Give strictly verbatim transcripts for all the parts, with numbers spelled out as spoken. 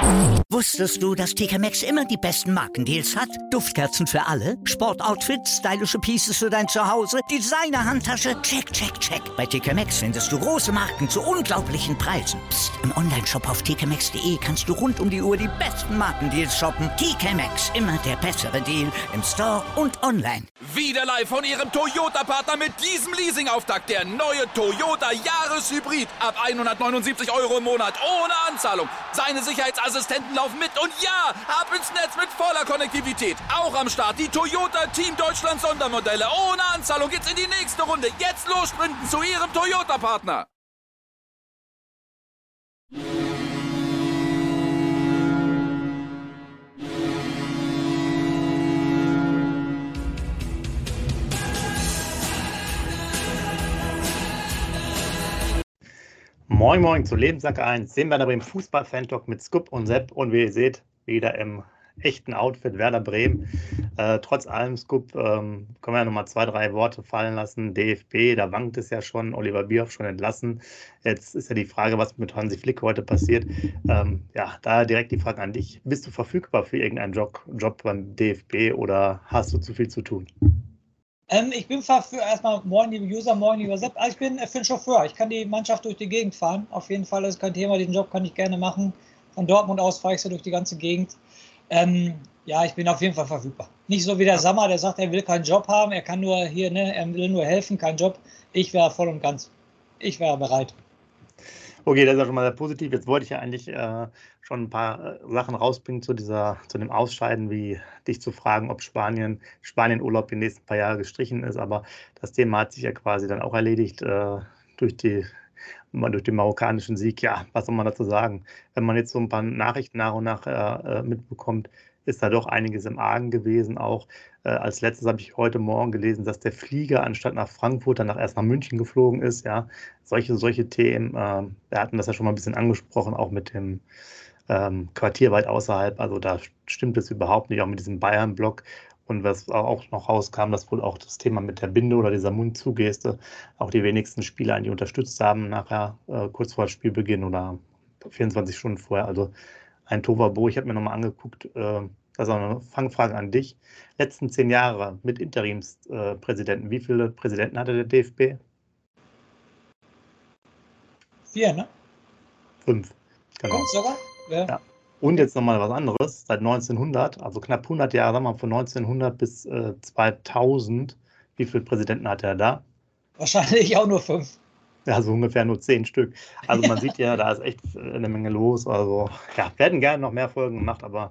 Wusstest du, dass T K Maxx immer die besten Markendeals hat? Duftkerzen für alle, Sportoutfits, stylische Pieces für dein Zuhause, Designer-Handtasche, check, check, check. Bei T K Maxx findest du große Marken zu unglaublichen Preisen. Psst. Im Onlineshop auf t k maxx punkt d e kannst du rund um die Uhr die besten Markendeals shoppen. T K Maxx, immer der bessere Deal im Store und online. Wieder live von Ihrem Toyota-Partner mit diesem Leasing-Auftakt. Der neue Toyota Jahreshybrid. Ab hundertneunundsiebzig Euro im Monat. Ohne Anzahlung. Seine Sicherheitsassistenten laufen mit. Und ja, ab ins Netz mit voller Konnektivität. Auch am Start die Toyota Team Deutschland Sondermodelle. Ohne Anzahlung geht's in die nächste Runde. Jetzt los sprinten zu Ihrem Toyota-Partner. Moin Moin zu Lebenssack eins, dem Werder Bremen Fußball-Fan-Talk mit Scoop und Sepp und wie ihr seht, wieder im echten Outfit Werder Bremen. Äh, trotz allem, Scoop, ähm, können wir ja nochmal zwei, drei Worte fallen lassen. D F B, da wankt es ja schon, Oliver Bierhoff schon entlassen. Jetzt ist ja die Frage, was mit Hansi Flick heute passiert. Ähm, ja, daher direkt die Frage an dich. Bist du verfügbar für irgendeinen Job, Job beim D F B oder hast du zu viel zu tun? Ähm, ich bin für erstmal, moin liebe User, moin lieber Sepp, ich bin für den Chauffeur. Ich kann die Mannschaft durch die Gegend fahren. Auf jeden Fall, das ist kein Thema, diesen Job kann ich gerne machen. Von Dortmund aus fahre ich so durch die ganze Gegend. Ähm, ja, ich bin auf jeden Fall verfügbar. Nicht so wie der Sammer, der sagt, er will keinen Job haben, er kann nur hier, ne, er will nur helfen, kein Job. Ich wäre voll und ganz. Ich wäre bereit. Okay, das ist ja schon mal sehr positiv. Jetzt wollte ich ja eigentlich äh, schon ein paar äh, Sachen rausbringen zu dieser, zu dem Ausscheiden, wie dich zu fragen, ob Spanien, Spanien-Urlaub die nächsten paar Jahre gestrichen ist. Aber das Thema hat sich ja quasi dann auch erledigt äh, durch die, durch den marokkanischen Sieg. Ja, was soll man dazu sagen? Wenn man jetzt so ein paar Nachrichten nach und nach äh, mitbekommt, ist da doch einiges im Argen gewesen. Auch äh, als letztes habe ich heute Morgen gelesen, dass der Flieger anstatt nach Frankfurt dann erst nach München geflogen ist. Ja, solche, solche Themen. Äh, wir hatten das ja schon mal ein bisschen angesprochen, auch mit dem ähm, Quartier weit außerhalb. Also da stimmt es überhaupt nicht, auch mit diesem Bayern-Block. Und was auch noch rauskam, dass wohl auch das Thema mit der Binde oder dieser Mundzugeste auch die wenigsten Spieler eigentlich unterstützt haben, nachher äh, kurz vor Spielbeginn oder vierundzwanzig Stunden vorher. Also ein Tohuwabohu. Ich habe mir nochmal angeguckt, äh, das ist auch eine Fangfrage an dich. Letzten zehn Jahre mit Interimspräsidenten, äh, wie viele Präsidenten hatte der D F B? Vier, ne? Fünf, genau. Fünf sogar? Ja. Ja. Und jetzt nochmal was anderes, seit neunzehnhundert, also knapp hundert Jahre, sagen wir mal von neunzehnhundert bis äh, zweitausend, wie viele Präsidenten hatte er da? Wahrscheinlich auch nur fünf. Ja, so ungefähr nur zehn Stück. Also man sieht ja, da ist echt eine Menge los. Also ja, wir hätten gerne noch mehr Folgen gemacht, aber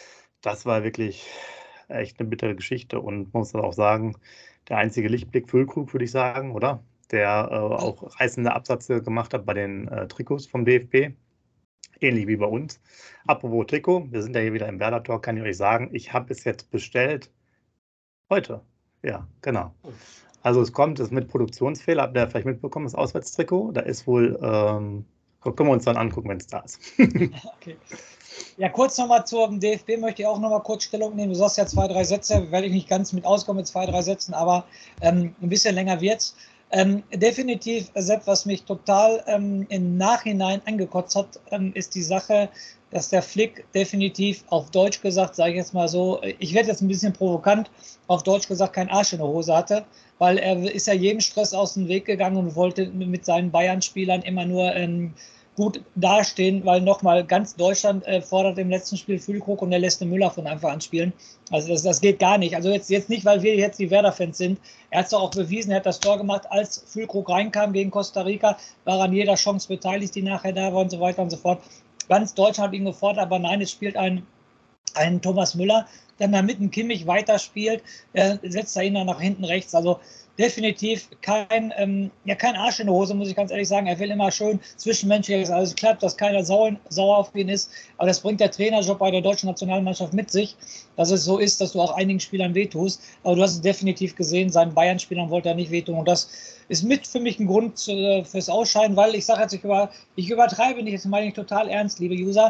das war wirklich echt eine bittere Geschichte. Und man muss auch sagen, der einzige Lichtblick Füllkrug, würde ich sagen, oder? Der äh, auch reißende Absätze gemacht hat bei den äh, Trikots vom D F B. Ähnlich wie bei uns. Apropos Trikot, wir sind ja hier wieder im Werder Talk, kann ich euch sagen, ich habe es jetzt bestellt. Heute. Ja, genau. Also es kommt, es ist mit Produktionsfehler, habt ihr vielleicht mitbekommen, das Auswärtstrikot. Da ist wohl, ähm, können wir uns dann angucken, wenn es da ist. Okay. Ja, kurz nochmal zum D F B möchte ich auch nochmal kurz Stellung nehmen. Du sagst ja zwei, drei Sätze, werde ich nicht ganz mit auskommen mit zwei, drei Sätzen, aber ähm, ein bisschen länger wird's. Ähm, definitiv, Sepp, was mich total ähm, im Nachhinein angekotzt hat, ähm, ist die Sache, dass der Flick definitiv auf Deutsch gesagt, sage ich jetzt mal so, ich werde jetzt ein bisschen provokant, auf Deutsch gesagt kein Arsch in der Hose hatte, weil er ist ja jedem Stress aus dem Weg gegangen und wollte mit seinen Bayern-Spielern immer nur ähm, gut dastehen, weil nochmal ganz Deutschland äh, fordert im letzten Spiel Füllkrug und der lässt den Müller von Anfang an spielen. Also das, das geht gar nicht. Also jetzt, jetzt nicht, weil wir jetzt die Werder-Fans sind. Er hat es doch auch bewiesen, er hat das Tor gemacht, als Füllkrug reinkam gegen Costa Rica, war an jeder Chance beteiligt, die nachher da war und so weiter und so fort. Ganz Deutschland hat ihn gefordert, aber nein, es spielt ein, ein Thomas Müller, der dann mit dem Kimmich weiterspielt, äh, setzt er ihn dann nach hinten rechts. Also definitiv kein, ähm, ja, kein Arsch in der Hose, muss ich ganz ehrlich sagen. Er will immer schön zwischenmenschlich, also klappt, dass keiner sauer, sauer auf ihn ist. Aber das bringt der Trainerjob bei der deutschen Nationalmannschaft mit sich, dass es so ist, dass du auch einigen Spielern wehtust. Aber du hast es definitiv gesehen, seinen Bayern-Spielern wollte er nicht wehtun. Und das ist mit für mich ein Grund äh, fürs Ausscheiden, weil ich sage jetzt, ich, über, ich übertreibe nicht, das meine ich total ernst, liebe User.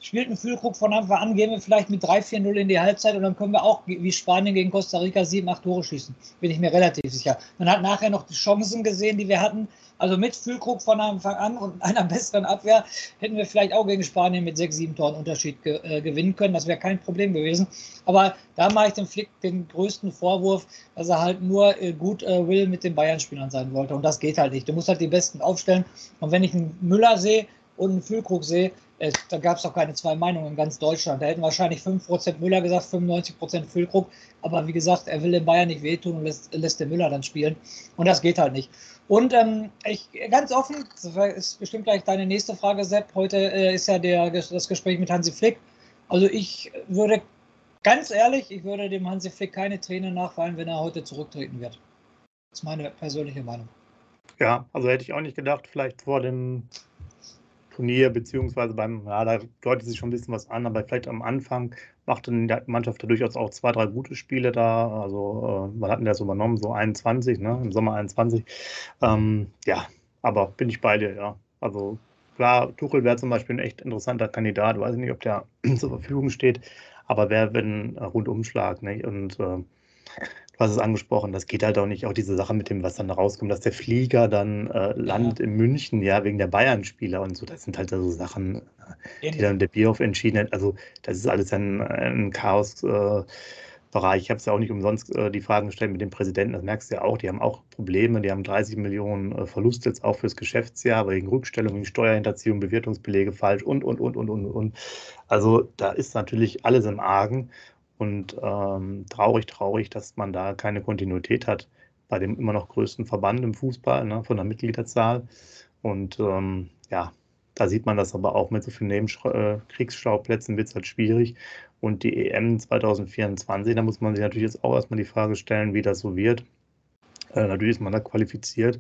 spielt ein Füllkrug von Anfang an, gehen wir vielleicht mit drei vier null in die Halbzeit und dann können wir auch wie Spanien gegen Costa Rica sieben, acht Tore schießen. Bin ich mir relativ sicher. Man hat nachher noch die Chancen gesehen, die wir hatten. Also mit Füllkrug von Anfang an und einer besseren Abwehr hätten wir vielleicht auch gegen Spanien mit sechs, sieben Toren Unterschied ge äh, gewinnen können. Das wäre kein Problem gewesen. Aber da mache ich dem Flick den größten Vorwurf, dass er halt nur äh, gut äh, will mit den Bayern-Spielern sein wollte. Und das geht halt nicht. Du musst halt die Besten aufstellen. Und wenn ich einen Müller sehe und einen Füllkrug sehe, äh, da gab es auch keine zwei Meinungen in ganz Deutschland. Da hätten wahrscheinlich fünf Prozent Müller gesagt, fünfundneunzig Prozent Füllkrug. Aber wie gesagt, er will den Bayern nicht wehtun und lässt, lässt den Müller dann spielen. Und das geht halt nicht. Und ähm, ich ganz offen, das ist bestimmt gleich deine nächste Frage, Sepp. Heute äh, ist ja der, das Gespräch mit Hansi Flick. Also ich würde, ganz ehrlich, ich würde dem Hansi Flick keine Tränen nachweinen, wenn er heute zurücktreten wird. Das ist meine persönliche Meinung. Ja, also hätte ich auch nicht gedacht, vielleicht vor dem Turnier, beziehungsweise beim, ja, da deutet sich schon ein bisschen was an, aber vielleicht am Anfang machte die Mannschaft da durchaus auch zwei, drei gute Spiele da. Also, äh, wann hatten das übernommen? So einundzwanzig, ne? Im Sommer einundzwanzig. Ähm, ja, aber bin ich bei dir, ja. Also, klar, Tuchel wäre zum Beispiel ein echt interessanter Kandidat. Weiß ich nicht, ob der zur Verfügung steht, aber wäre ein Rundumschlag, ne? Und äh, du hast es angesprochen, das geht halt auch nicht, auch diese Sache mit dem, was dann da rauskommt, dass der Flieger dann äh, landet ja in München, ja, wegen der Bayern-Spieler und so, das sind halt so Sachen, die dann der Bierhoff entschieden hat. Also das ist alles ein, ein Chaos-Bereich. Äh, ich habe es ja auch nicht umsonst äh, die Fragen gestellt mit dem Präsidenten, das merkst du ja auch, die haben auch Probleme, die haben dreißig Millionen äh, Verlust jetzt auch fürs Geschäftsjahr, wegen Rückstellung, wegen Steuerhinterziehung, Bewertungsbelege falsch und, und, und, und, und, und. Also da ist natürlich alles im Argen. Und ähm, traurig, traurig, dass man da keine Kontinuität hat bei dem immer noch größten Verband im Fußball, ne, von der Mitgliederzahl. Und ähm, ja, da sieht man das aber auch mit so vielen Nebenkriegsschauplätzen wird es halt schwierig. Und die E M zwanzig vierundzwanzig, da muss man sich natürlich jetzt auch erstmal die Frage stellen, wie das so wird. Äh, natürlich ist man da qualifiziert.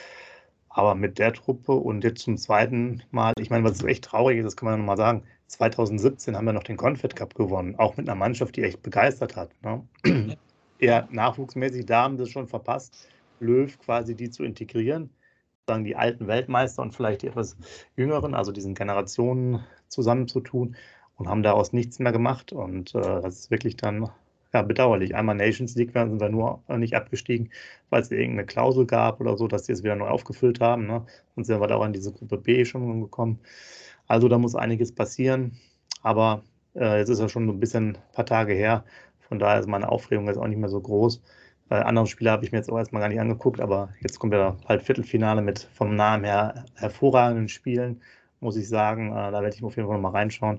Aber mit der Truppe und jetzt zum zweiten Mal, ich meine, was so echt traurig ist, das kann man ja nochmal sagen, zwanzig siebzehn haben wir noch den Confed Cup gewonnen, auch mit einer Mannschaft, die echt begeistert hat. Ne? Eher nachwuchsmäßig, da haben sie es schon verpasst, Löw quasi die zu integrieren, sagen die alten Weltmeister und vielleicht die etwas jüngeren, also diesen Generationen zusammenzutun und haben daraus nichts mehr gemacht. Und äh, das ist wirklich dann ja, bedauerlich. Einmal Nations League sind wir nur nicht abgestiegen, weil es irgendeine Klausel gab oder so, dass die es wieder neu aufgefüllt haben. Ne? Und sind wir da auch in diese Gruppe B schon gekommen. Also da muss einiges passieren. Aber äh, jetzt ist ja schon so ein bisschen ein paar Tage her. Von daher ist meine Aufregung jetzt auch nicht mehr so groß. Äh, andere Spiele habe ich mir jetzt auch erstmal gar nicht angeguckt, aber jetzt kommt ja bald Viertelfinale mit vom Namen her hervorragenden Spielen, muss ich sagen. Äh, da werde ich auf jeden Fall noch mal reinschauen.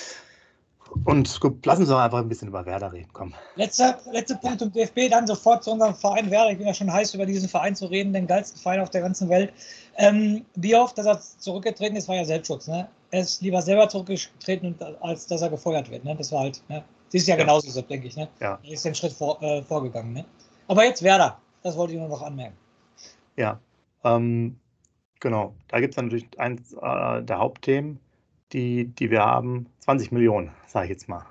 Und gut, lassen Sie doch einfach ein bisschen über Werder reden, komm. Letzter, letzter Punkt zum D F B, dann sofort zu unserem Verein Werder. Ich bin ja schon heiß, über diesen Verein zu reden, den geilsten Verein auf der ganzen Welt. Ähm, Bierhoff, dass er zurückgetreten ist, war ja Selbstschutz. Ne? Er ist lieber selber zurückgetreten, als dass er gefeuert wird. Ne? Das war halt, ne? Das ist ja, ja genauso so, denke ich. Ne? Ja. Er ist den Schritt vor, äh, vorgegangen. Ne? Aber jetzt Werder, das wollte ich nur noch anmerken. Ja, ähm, genau. Da gibt es dann natürlich eins äh, der Hauptthemen, die, die wir haben. zwanzig Millionen, sage ich jetzt mal.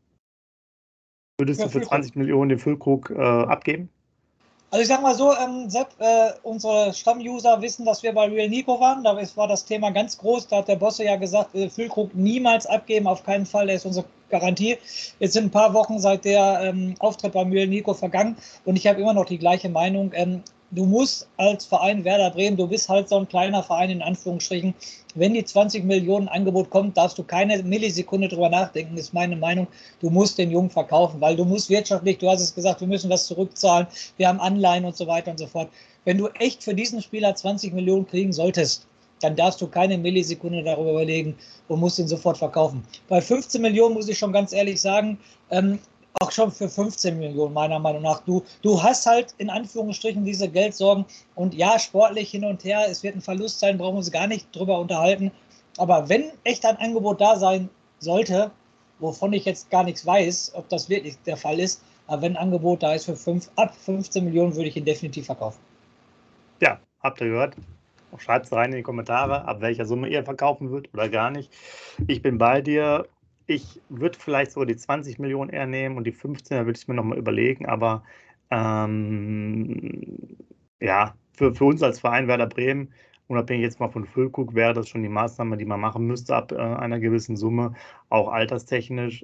Würdest für du für Füllkrug. zwanzig Millionen den Füllkrug äh, abgeben? Also ich sag mal so, ähm, Sepp, äh, unsere Stammuser wissen, dass wir bei Real Nico waren. Da war das Thema ganz groß. Da hat der Bosse ja gesagt, äh, Füllkrug niemals abgeben, auf keinen Fall. Der ist unsere Garantie. Jetzt sind ein paar Wochen seit der ähm, Auftritt bei Real Nico vergangen und ich habe immer noch die gleiche Meinung. Ähm, du musst als Verein Werder Bremen, du bist halt so ein kleiner Verein in Anführungsstrichen. Wenn die zwanzig Millionen Angebot kommt, darfst du keine Millisekunde drüber nachdenken, ist meine Meinung. Du musst den Jungen verkaufen, weil du musst wirtschaftlich, du hast es gesagt, wir müssen was zurückzahlen, wir haben Anleihen und so weiter und so fort. Wenn du echt für diesen Spieler zwanzig Millionen kriegen solltest, dann darfst du keine Millisekunde darüber überlegen und musst ihn sofort verkaufen. Bei fünfzehn Millionen muss ich schon ganz ehrlich sagen, ähm, auch schon für fünfzehn Millionen meiner Meinung nach. Du, du hast halt in Anführungsstrichen diese Geldsorgen und ja, sportlich hin und her, es wird ein Verlust sein, brauchen wir uns gar nicht drüber unterhalten. Aber wenn echt ein Angebot da sein sollte, wovon ich jetzt gar nichts weiß, ob das wirklich der Fall ist, aber wenn ein Angebot da ist für fünf, ab fünfzehn Millionen, würde ich ihn definitiv verkaufen. Ja, habt ihr gehört? Schreibt es rein in die Kommentare, ab welcher Summe ihr verkaufen würdet oder gar nicht. Ich bin bei dir. Ich würde vielleicht sogar die zwanzig Millionen eher nehmen und die fünfzehn, da würde ich es mir nochmal überlegen. Aber ähm, ja, für, für uns als Verein Werder Bremen, unabhängig jetzt mal von Füllkrug, wäre das schon die Maßnahme, die man machen müsste ab äh, einer gewissen Summe, auch alterstechnisch.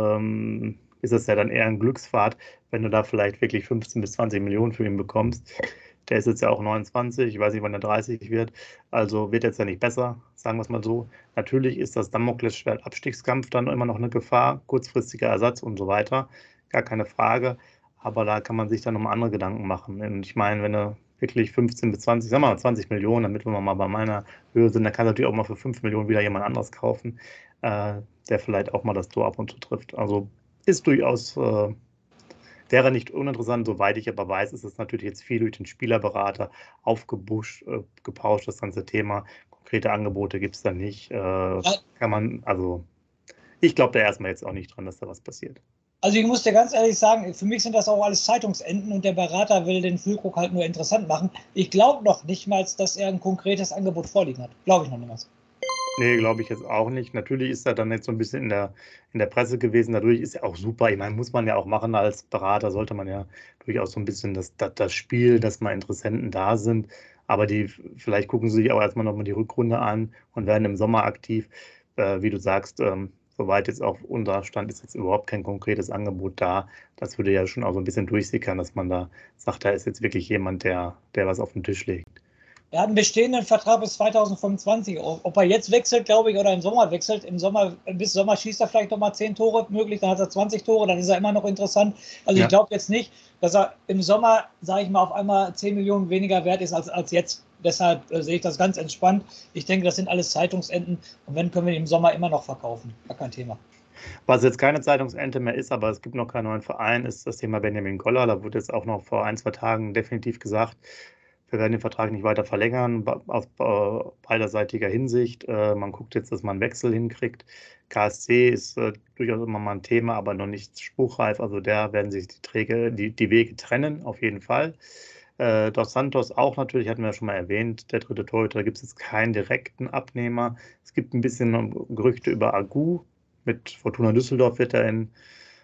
Ähm, ist es ja dann eher ein Glücksfahrt, wenn du da vielleicht wirklich fünfzehn bis zwanzig Millionen für ihn bekommst. Der ist jetzt ja auch neunundzwanzig, ich weiß nicht, wann er dreißig wird, also wird jetzt ja nicht besser, sagen wir es mal so. Natürlich ist das Damoklesschwert Abstiegskampf dann immer noch eine Gefahr, kurzfristiger Ersatz und so weiter, gar keine Frage, aber da kann man sich dann nochmal andere Gedanken machen. Und ich meine, wenn du wirklich fünfzehn bis zwanzig, sagen wir mal zwanzig Millionen, damit wir mal bei meiner Höhe sind, dann kann natürlich auch mal für fünf Millionen wieder jemand anderes kaufen, äh, der vielleicht auch mal das Tor ab und zu trifft. Also ist durchaus... Äh, Wäre nicht uninteressant, soweit ich aber weiß, ist es natürlich jetzt viel durch den Spielerberater aufgebuscht, äh, gepauscht, das ganze Thema. Konkrete Angebote gibt es da nicht. Äh, ja. Kann man, also ich glaube da erstmal jetzt auch nicht dran, dass da was passiert. Also ich muss dir ganz ehrlich sagen, für mich sind das auch alles Zeitungsenden und der Berater will den Füllkrug halt nur interessant machen. Ich glaube noch nicht mal, dass er ein konkretes Angebot vorliegen hat. Glaube ich noch nicht mal. Nee, glaube ich jetzt auch nicht. Natürlich ist er dann jetzt so ein bisschen in der, in der Presse gewesen. Dadurch ist er auch super. Ich meine, muss man ja auch machen als Berater, sollte man ja durchaus so ein bisschen das, das, das Spiel, dass mal Interessenten da sind. Aber die, vielleicht gucken sie sich auch erstmal nochmal die Rückrunde an und werden im Sommer aktiv. Äh, wie du sagst, ähm, soweit jetzt auf unser Stand ist jetzt überhaupt kein konkretes Angebot da. Das würde ja schon auch so ein bisschen durchsickern, dass man da sagt, da ist jetzt wirklich jemand, der, der was auf den Tisch legt. Er hat einen bestehenden Vertrag bis zweitausendfünfundzwanzig. Ob er jetzt wechselt, glaube ich, oder im Sommer wechselt. Im Sommer, bis Sommer schießt er vielleicht nochmal zehn Tore möglich, dann hat er zwanzig Tore, dann ist er immer noch interessant. Also ja. Ich glaube jetzt nicht, dass er im Sommer, sage ich mal, auf einmal zehn Millionen weniger wert ist als, als jetzt. Deshalb äh, sehe ich das ganz entspannt. Ich denke, das sind alles Zeitungsenden. Und wenn, können wir ihn im Sommer immer noch verkaufen. Gar kein Thema. Was jetzt keine Zeitungsente mehr ist, aber es gibt noch keinen neuen Verein, ist das Thema Benjamin Goller. Da wurde jetzt auch noch vor ein, zwei Tagen definitiv gesagt, wir werden den Vertrag nicht weiter verlängern, aus beiderseitiger Hinsicht. Man guckt jetzt, dass man einen Wechsel hinkriegt. K S C ist äh, durchaus immer mal ein Thema, aber noch nicht spruchreif. Also da werden sich die, Träge, die, die Wege trennen, auf jeden Fall. Äh, Dos Santos auch natürlich, hatten wir ja schon mal erwähnt. Der dritte Torhüter, da gibt es jetzt keinen direkten Abnehmer. Es gibt ein bisschen Gerüchte über Agu. Mit Fortuna Düsseldorf wird er in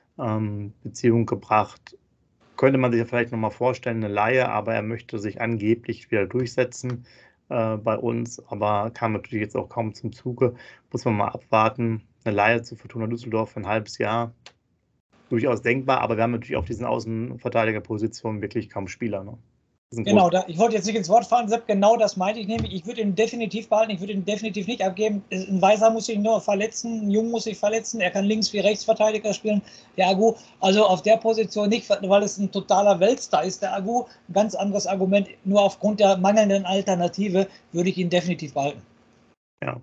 ähm, Beziehung gebracht. Könnte man sich ja vielleicht nochmal vorstellen, eine Leihe, aber er möchte sich angeblich wieder durchsetzen äh, bei uns, aber kam natürlich jetzt auch kaum zum Zuge. Muss man mal abwarten. Eine Leihe zu Fortuna Düsseldorf für ein halbes Jahr, durchaus denkbar, aber wir haben natürlich auf diesen Außenverteidigerpositionen wirklich kaum Spieler. Ne? Genau, da, ich wollte jetzt nicht ins Wort fallen, Sepp, genau das meinte ich nämlich. Ich würde ihn definitiv behalten, ich würde ihn definitiv nicht abgeben. Ein Weiser muss sich nur verletzen, ein Jung muss sich verletzen, er kann links wie Rechtsverteidiger spielen, der Agu. Also auf der Position nicht, weil es ein totaler Weltstar ist, der Agu. Ein ganz anderes Argument, nur aufgrund der mangelnden Alternative würde ich ihn definitiv behalten. Ja,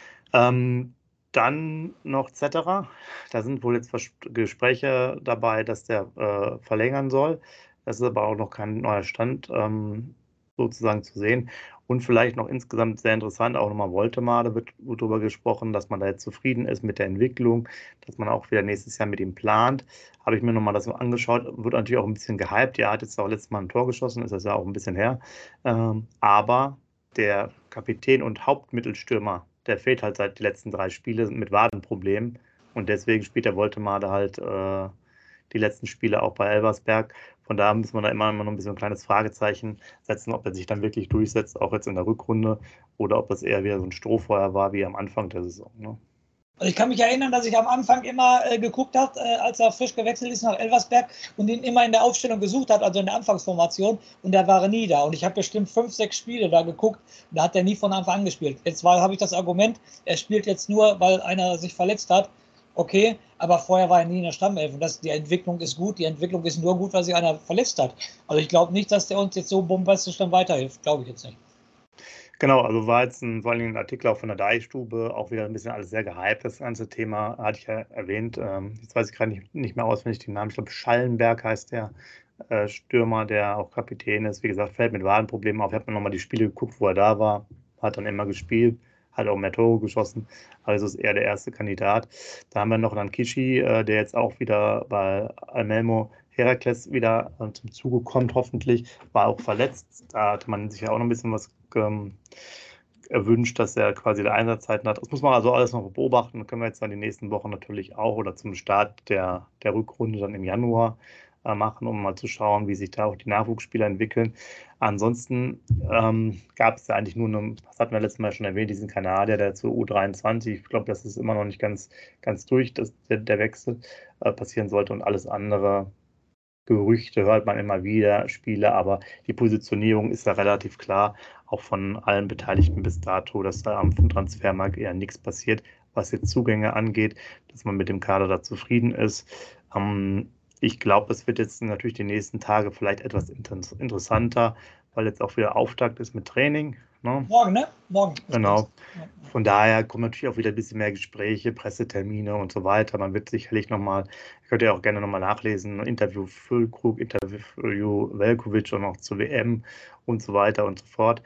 ähm, dann noch Zetterer. Da sind wohl jetzt Gespräche dabei, dass der äh, verlängern soll. Das ist aber auch noch kein neuer Stand ähm, sozusagen zu sehen. Und vielleicht noch insgesamt sehr interessant, auch nochmal Woltemar, da wird darüber gesprochen, dass man da jetzt zufrieden ist mit der Entwicklung, dass man auch wieder nächstes Jahr mit ihm plant. Habe ich mir nochmal das so angeschaut, wird natürlich auch ein bisschen gehypt. Ja, hat jetzt auch letztes Mal ein Tor geschossen, ist das ja auch ein bisschen her. Ähm, aber der Kapitän und Hauptmittelstürmer, der fehlt halt seit den letzten drei Spielen mit Wadenproblemen. Und deswegen spielt der Woltemar da halt äh, die letzten Spiele auch bei Elversberg. Von daher muss man da immer, immer noch ein bisschen ein kleines Fragezeichen setzen, ob er sich dann wirklich durchsetzt, auch jetzt in der Rückrunde, oder ob das eher wieder so ein Strohfeuer war wie am Anfang der Saison. Ne? Also ich kann mich erinnern, dass ich am Anfang immer äh, geguckt habe, äh, als er frisch gewechselt ist nach Elversberg und ihn immer in der Aufstellung gesucht hat, also in der Anfangsformation, und der war nie da. Und ich habe bestimmt fünf, sechs Spiele da geguckt, da hat er nie von Anfang an gespielt. Jetzt habe ich das Argument, er spielt jetzt nur, weil einer sich verletzt hat. Okay, aber vorher war er nie in der Stammelf und das, die Entwicklung ist gut. Die Entwicklung ist nur gut, weil sich einer verletzt hat. Also ich glaube nicht, dass der uns jetzt so bombastisch dann weiterhilft. Glaube ich jetzt nicht. Genau, also war jetzt ein, vor allem ein Artikel auch von der Deichstube, auch wieder ein bisschen alles sehr gehypt, das ganze Thema, hatte ich ja erwähnt. Ähm, jetzt weiß ich gerade nicht, nicht mehr auswendig den Namen. Ich glaube, Schallenberg heißt der äh, Stürmer, der auch Kapitän ist. Wie gesagt, fällt mit Wadenproblemen auf. Ich habe mir nochmal die Spiele geguckt, wo er da war. Hat dann immer gespielt. Hat auch mehr Tore geschossen, also ist eher der erste Kandidat. Da haben wir noch dann Kishi, äh, der jetzt auch wieder bei Almelmo Herakles wieder äh, zum Zuge kommt, hoffentlich. War auch verletzt, da hatte man sich ja auch noch ein bisschen was ähm, erwünscht, dass er quasi der Einsatzzeiten hat. Das muss man also alles noch beobachten. Das können wir jetzt dann die nächsten Wochen natürlich auch oder zum Start der, der Rückrunde dann im Januar. äh, machen, um mal zu schauen, wie sich da auch die Nachwuchsspieler entwickeln. Ansonsten ähm, gab es ja eigentlich nur, eine, das hatten wir letztes Mal schon erwähnt, diesen Kanadier, der zur U dreiundzwanzig, ich glaube, das ist immer noch nicht ganz, ganz durch, dass der, der Wechsel äh, passieren sollte, und alles andere Gerüchte hört man immer wieder, Spiele, aber die Positionierung ist ja relativ klar, auch von allen Beteiligten bis dato, dass da am Transfermarkt eher nichts passiert, was jetzt Zugänge angeht, dass man mit dem Kader da zufrieden ist. Ähm, ich glaube, es wird jetzt natürlich die nächsten Tage vielleicht etwas inter- interessanter, weil jetzt auch wieder Auftakt ist mit Training. Ne? Morgen, ne? Morgen. Genau. Von daher kommen natürlich auch wieder ein bisschen mehr Gespräche, Pressetermine und so weiter. Man wird sicherlich nochmal, könnt ihr auch gerne nochmal nachlesen, Interview Füllkrug, Interview Veljković und auch zur W M und so weiter und so fort.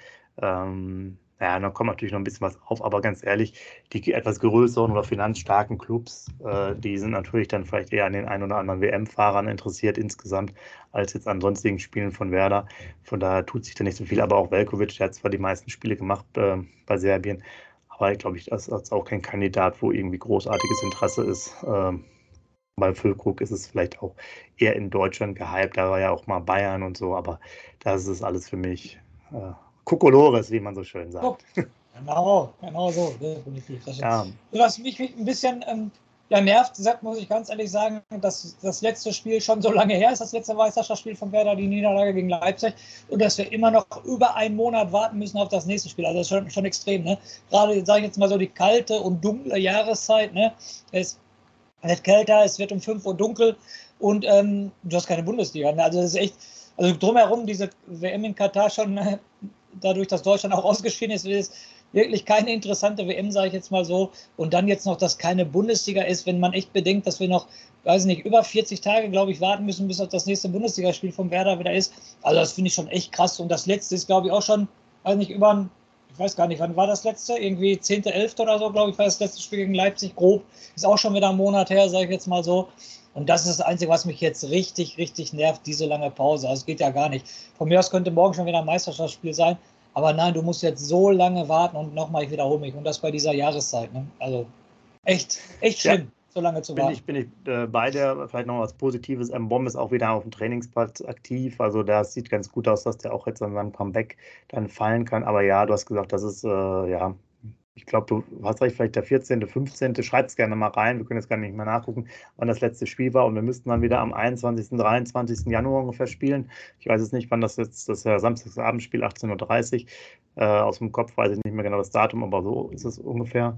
Ähm, ja, dann kommt natürlich noch ein bisschen was auf, aber ganz ehrlich, die etwas größeren oder finanzstarken Clubs, äh, die sind natürlich dann vielleicht eher an den ein oder anderen W M-Fahrern interessiert insgesamt, als jetzt an sonstigen Spielen von Werder. Von daher tut sich da nicht so viel, aber auch Veljković, der hat zwar die meisten Spiele gemacht äh, bei Serbien, aber ich glaube, das ist auch kein Kandidat, wo irgendwie großartiges Interesse ist. Ähm, bei Füllkrug ist es vielleicht auch eher in Deutschland gehypt, da war ja auch mal Bayern und so, aber das ist alles für mich äh, Kokolores, wie man so schön sagt. Genau, genau so, definitiv. Das ja. Was mich ein bisschen ähm, ja, nervt, sagt, muss ich ganz ehrlich sagen, dass das letzte Spiel schon so lange her ist, das letzte Meisterschaftsspiel von Werder, die Niederlage gegen Leipzig, und dass wir immer noch über einen Monat warten müssen auf das nächste Spiel. Also das ist schon, schon extrem. Ne? Gerade, sage ich jetzt mal so, die kalte und dunkle Jahreszeit. Ne? Es wird kälter, es wird um fünf Uhr dunkel und ähm, du hast keine Bundesliga. Ne? Also das ist echt, also drumherum diese W M in Katar schon, äh, dadurch, dass Deutschland auch ausgeschieden ist, ist wirklich keine interessante W M, sage ich jetzt mal so. Und dann jetzt noch, dass keine Bundesliga ist, wenn man echt bedenkt, dass wir noch, weiß ich nicht, über vierzig Tage, glaube ich, warten müssen, bis das nächste Bundesligaspiel vom Werder wieder ist. Also das finde ich schon echt krass. Und das letzte ist, glaube ich, auch schon, weiß nicht, über, ich weiß gar nicht, wann war das letzte? Irgendwie zehnter elfter oder so, glaube ich, war das letzte Spiel gegen Leipzig, grob. Ist auch schon wieder ein Monat her, sage ich jetzt mal so. Und das ist das Einzige, was mich jetzt richtig, richtig nervt, diese lange Pause. Also es geht ja gar nicht. Von mir aus könnte morgen schon wieder ein Meisterschaftsspiel sein. Aber nein, du musst jetzt so lange warten und nochmal, ich wiederhole mich. Und das bei dieser Jahreszeit. Ne? Also echt, echt schlimm, ja, so lange zu bin warten. Ich, bin ich äh, bei dir, vielleicht noch was Positives. M-Bomb ist auch wieder auf dem Trainingsplatz aktiv. Also das sieht ganz gut aus, dass der auch jetzt an seinem Comeback dann fallen kann. Aber ja, du hast gesagt, das ist, äh, ja, ich glaube, du hast recht, vielleicht der vierzehnte, fünfzehnte Schreibt es gerne mal rein. Wir können jetzt gar nicht mehr nachgucken, wann das letzte Spiel war. Und wir müssten dann wieder am einundzwanzigsten, dreiundzwanzigsten Januar ungefähr spielen. Ich weiß jetzt nicht, wann das jetzt, das ist ja Samstagsabendspiel, achtzehn Uhr dreißig. Äh, aus dem Kopf weiß ich nicht mehr genau das Datum, aber so ist es ungefähr.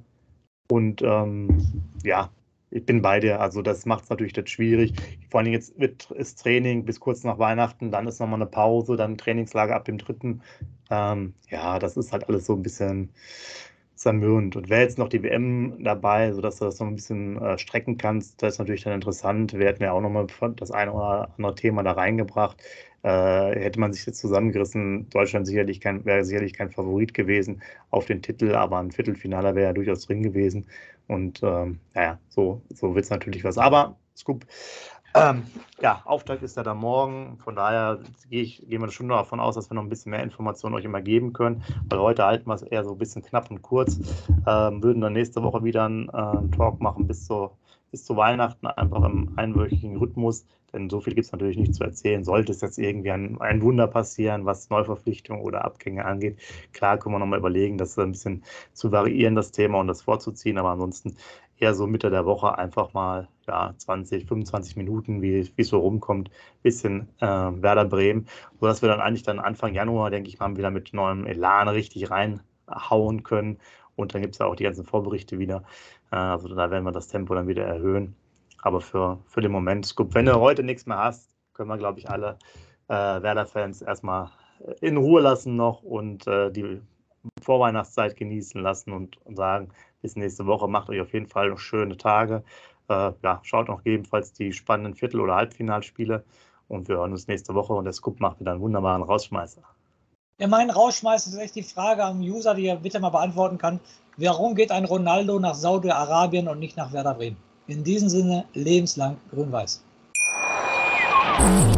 Und ähm, ja, ich bin bei dir. Also das macht es natürlich jetzt schwierig. Vor allem jetzt wird, ist Training bis kurz nach Weihnachten, dann ist nochmal eine Pause, dann Trainingslager ab dem dritten. Ähm, ja, das ist halt alles so ein bisschen zermürbend. Und wäre jetzt noch die W M dabei, sodass du das noch ein bisschen äh, strecken kannst, das ist natürlich dann interessant. Wir hätten ja auch nochmal das eine oder andere Thema da reingebracht. Äh, hätte man sich jetzt zusammengerissen, Deutschland sicherlich kein, wäre sicherlich kein Favorit gewesen auf den Titel, aber ein Viertelfinale wäre ja durchaus drin gewesen. Und ähm, naja, so, so wird es natürlich was. Aber Scoop, ähm, ja, Auftakt ist ja dann morgen. Von daher gehe ich, gehen wir schon davon aus, dass wir noch ein bisschen mehr Informationen euch immer geben können. Weil heute halten wir es eher so ein bisschen knapp und kurz. Ähm, würden dann nächste Woche wieder einen, äh, einen Talk machen bis zu, bis zu Weihnachten, einfach im einwöchigen Rhythmus. Denn so viel gibt es natürlich nicht zu erzählen. Sollte es jetzt irgendwie ein, ein Wunder passieren, was Neuverpflichtungen oder Abgänge angeht, klar können wir nochmal überlegen, das ein bisschen zu variieren, das Thema, und das vorzuziehen. Aber ansonsten eher so Mitte der Woche einfach mal ja, zwanzig, fünfundzwanzig Minuten, wie es so rumkommt, bisschen äh, Werder Bremen, sodass wir dann eigentlich dann Anfang Januar, denke ich mal, wieder mit neuem Elan richtig reinhauen können. Und dann gibt es ja auch die ganzen Vorberichte wieder. Äh, also da werden wir das Tempo dann wieder erhöhen. Aber für, für den Moment, Scoop, wenn du heute nichts mehr hast, können wir, glaube ich, alle äh, Werder-Fans erstmal in Ruhe lassen noch und äh, die Vorweihnachtszeit genießen lassen und, und sagen, bis nächste Woche, macht euch auf jeden Fall noch schöne Tage. Äh, ja, schaut noch gegebenenfalls die spannenden Viertel- oder Halbfinalspiele und wir hören uns nächste Woche und der Scoop macht wieder einen wunderbaren Rausschmeißer. Ja, mein Rausschmeißer ist echt die Frage am User, die er bitte mal beantworten kann. Warum geht ein Ronaldo nach Saudi-Arabien und nicht nach Werder Bremen? In diesem Sinne, lebenslang grün-weiß.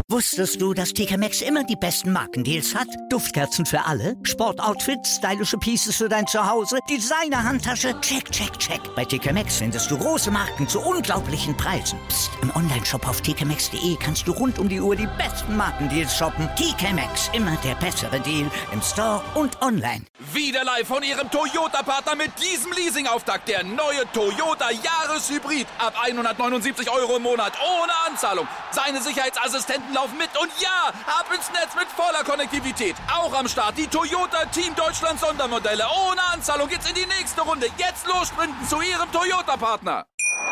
Wusstest du, dass T K Maxx immer die besten Markendeals hat? Duftkerzen für alle, Sportoutfits, stylische Pieces für dein Zuhause, Designer-Handtasche, check, check, check. Bei T K Maxx findest du große Marken zu unglaublichen Preisen. Psst. Im Onlineshop auf t k maxx punkt d e kannst du rund um die Uhr die besten Markendeals shoppen. T K Maxx, immer der bessere Deal im Store und online. Wieder live von Ihrem Toyota-Partner mit diesem Leasing-Auftakt. Der neue Toyota Jahreshybrid. Ab hundertneunundsiebzig Euro im Monat. Ohne Anzahlung. Seine Sicherheitsassistenten laufen mit. Und ja, ab ins Netz mit voller Konnektivität. Auch am Start die Toyota Team Deutschland Sondermodelle. Ohne Anzahlung geht's in die nächste Runde. Jetzt los sprinten zu Ihrem Toyota-Partner.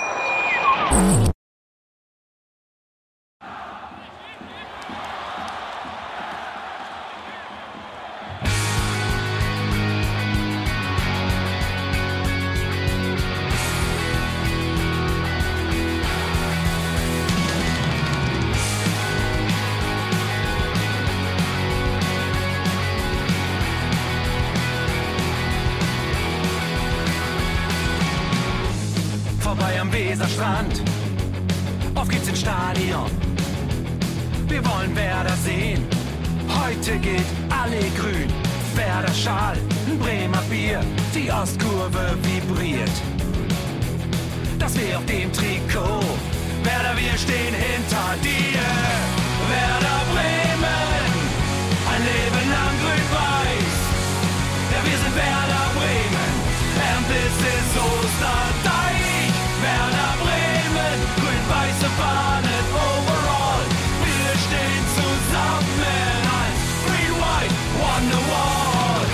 Vorbei am Weserstrand, auf geht's ins Stadion. Wir wollen Werder sehen, heute gilt alle grün. Werder Schal, ein Bremer Bier, die Ostkurve vibriert. Das weh auf dem Trikot, Werder, wir stehen hinter dir. Werder Bremen, ein Leben lang grün-weiß. Ja, wir sind Werder Bremen, and this is Osterdeich. Werder Bremen, grün-weiße Fahnen overall. Wir stehen zusammen als Green White Wonderwall.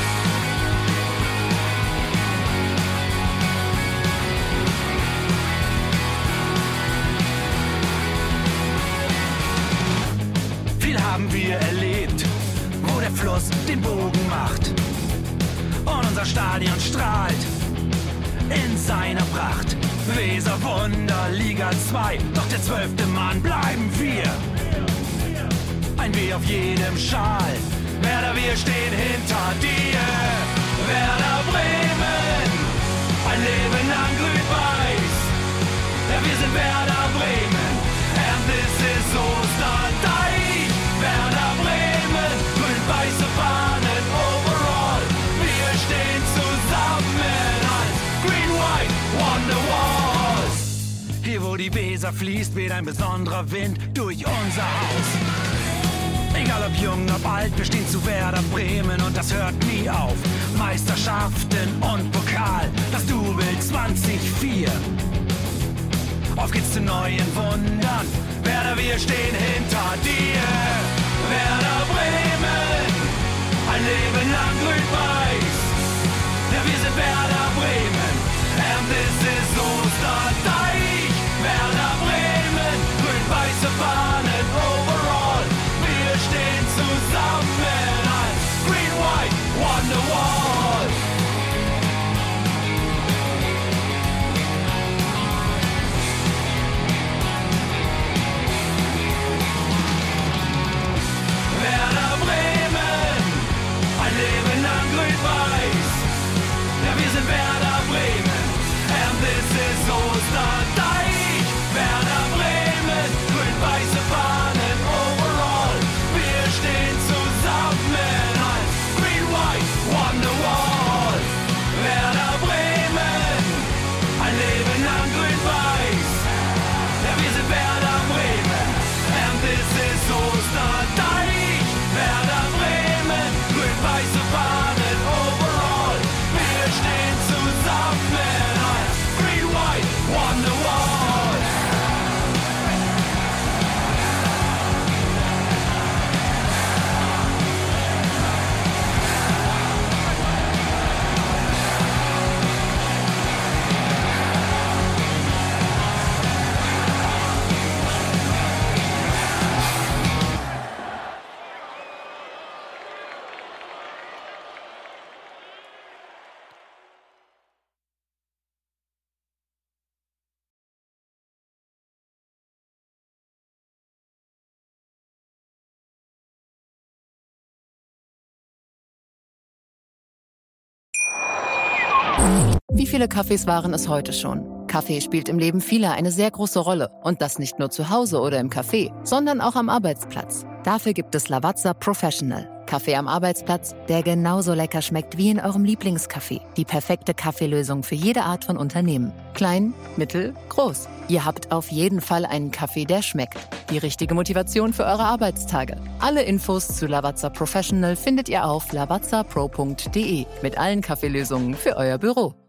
Viel haben wir erlebt, wo der Fluss den Bogen macht. Und unser Stadion strahlt in seiner Pracht. Weserwunder, Liga zwei, doch der zwölfte Mann bleiben wir. Ein W auf jedem Schal, Werder, wir stehen hinter dir. Werder Bremen, ein Leben lang grün-weiß. Ja, wir sind Werder Bremen, and this is Osterdeich. Werder Bremen, grün-weiße Fahnen overall. Wir stehen zusammen als Green White Wonderwall. Hier wo die Weser fließt, weht ein besonderer Wind durch unser Haus. Egal ob jung, ob alt, wir stehen zu Werder Bremen und das hört nie auf. Meisterschaften und Pokal, das Double zwanzig vier. Auf geht's zu neuen Wundern, Werder, wir stehen hinter dir. Werder Bremen, ein Leben lang grün-weiß. Ja, wir sind Werder Bremen, and this is Osterdeich. Werder Bremen, grün-weiße Fahnen overall. Wir stehen zusammen als Green White Wonderwall. Werder Bremen, ein Leben lang grün-weiß. Ja, wir sind Werder Bremen, and this is Osterdeich. Werder Bremen, grün-weiße Fahnen overall. Wir stehen zusammen als Green White Wonderwall. Werder Bremen, ein Leben lang grün-weiß. Ja, wir sind Werder Bremen, and this is Osterdeich. Werder Bremen, grün-weiße Fahnen overall. Wir stehen zusammen als Green White Wonderwall. Wie viele Kaffees waren es heute schon? Kaffee spielt im Leben vieler eine sehr große Rolle. Und das nicht nur zu Hause oder im Café, sondern auch am Arbeitsplatz. Dafür gibt es Lavazza Professional. Kaffee am Arbeitsplatz, der genauso lecker schmeckt wie in eurem Lieblingscafé. Die perfekte Kaffeelösung für jede Art von Unternehmen. Klein, mittel, groß. Ihr habt auf jeden Fall einen Kaffee, der schmeckt. Die richtige Motivation für eure Arbeitstage. Alle Infos zu Lavazza Professional findet ihr auf lavazza pro punkt de mit allen Kaffeelösungen für euer Büro.